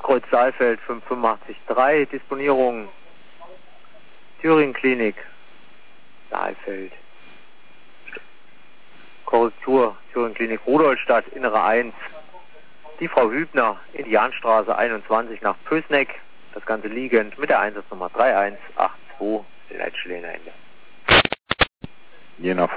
Ostkreuz Saalfeld 585-3, Disponierung Thüringen Klinik, Saalfeld. Korrektur, Thüringen Klinik Rudolstadt, Innere 1. Die Frau Hübner, Indianstraße 21 nach Pößneck. Das Ganze liegend mit der Einsatznummer 3182, Leitstelle Ende. Je nach